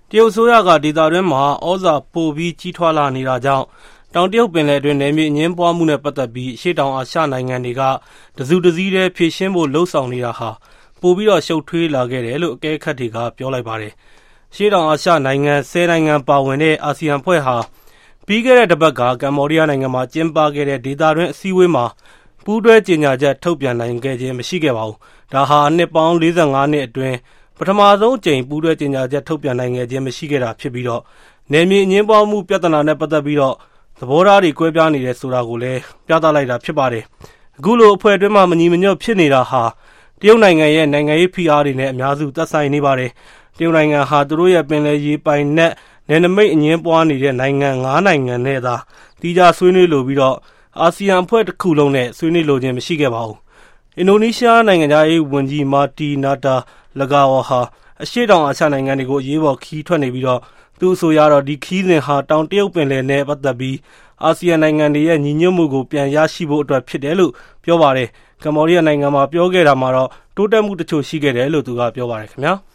တရုတ်အစိုးရကဒေသတွင်းမှာဩဇာပိုပြီးကြီးထွားလာနေတာကြောင့်တောင်တရုတ်ပင်လယ်အတွင်းနယ်မြေအငြင်းပွားမှုနဲ့ပတ်သက်ပြီးအရှေ့တောင်အာရှနိုင်ငံတွေကတစုတစည်းတည်းဖြေရှင်းဖို့လှုံ့ဆော်နေတာဟာပိုပြီးတော့ရှုပ်ထွေးလာခဲ့တယ်လို့အကဲခတ်တွေကပြောလိုက်ပါတယ်။အရှေ့တောင်အာရှနိုင်ငံ10နိုင်ငံပါဝင်တဲ့အာဆီယံအဖွဲ့ဟာပြီးခဲ့တဲ့တစ်ပတ်ကကမ္ဘောဒီးယားနိုင်ငံမှာကျင်းပခဲ့တဲ့ဒေသတွင်းအစည်းအဝေးမှာပူးတွဲကြေညာချက်ထုတ်ပြန်နိုင်ခဲ့ခြင်းမရှိခဲ့ပါဘူး။ဒါဟာနှစ်ပေါင်း45နှစ်အတွင်းပထမဆုံးအကြိမ်ပူးတွဲကြေညာချက်ထုတ်ပြန်နိုင်ခဲ့ခြင်းမရှိခဲ့တာဖြစ်ပြီးတော့နယ်မြေအငြင်းပွားမှုပြဿနာနဲ့ပတ်သက်ပြီးတော့သဘောထားတွေကွဲပြားနေတယ်ဆိုတာကိုလည်းပြသလိုက်တာဖြစ်ပါတယ်။အခုလိုအဖွဲ့အတွင်းမှာမညီမညွတ်ဖြစ်နေတာဟာတရုတ်နိုင်ငံရဲ့နိုင်ငံရေးဖိအားတွေနဲ့အများစုသက်ဆိုင်နေပါတယ်။တရုတ်နိုင်ငံဟာသူတို့ရဲ့ပင်လယ်ရေပိုင်နက်နယ်နိမိတ်အငြင်းပွားနေတဲ့နိုင်ငံ9နိုင်ငံနဲ့သာတီးခြားဆွေးနွေးလိုပြီးတော့အာဆီယံအဖွဲ့တစ်ခုလုံးနဲ့ဆွေးနွေးလိုခြင်းမရှိခဲ့ပါဘူး။အင်ဒိုနီးရှားနိုင်ငံသားရေးဝန်ကြီးမာတီနာတာလဂါဝါဟာအရှေ့တောင်အာရှနိုင်ငံတွေကိုအရေးပေါ်ခီးထွက်နေပြီးတော့သူအဆိုအရတော့ဒီခီးစဉ်ဟာတောင်တရုတ်ပင်လယ်နဲ့ပတ်သက်ပြီးအာဆီယံနိုင်ငံတွေရဲ့ညီညွတ်မှုကိုပြန်ရရှိဖို့အတွက်ဖြစ်တယ်လို့ပြောပါတယ်။ကမ္ဘောဒီးယားနိုင်ငံမှာပြောခဲ့တာမှာတော့တိုးတက်မှုတချို့ရှိခဲ့တယ်လို့သူကပြောပါတယ်ခင်ဗျာ။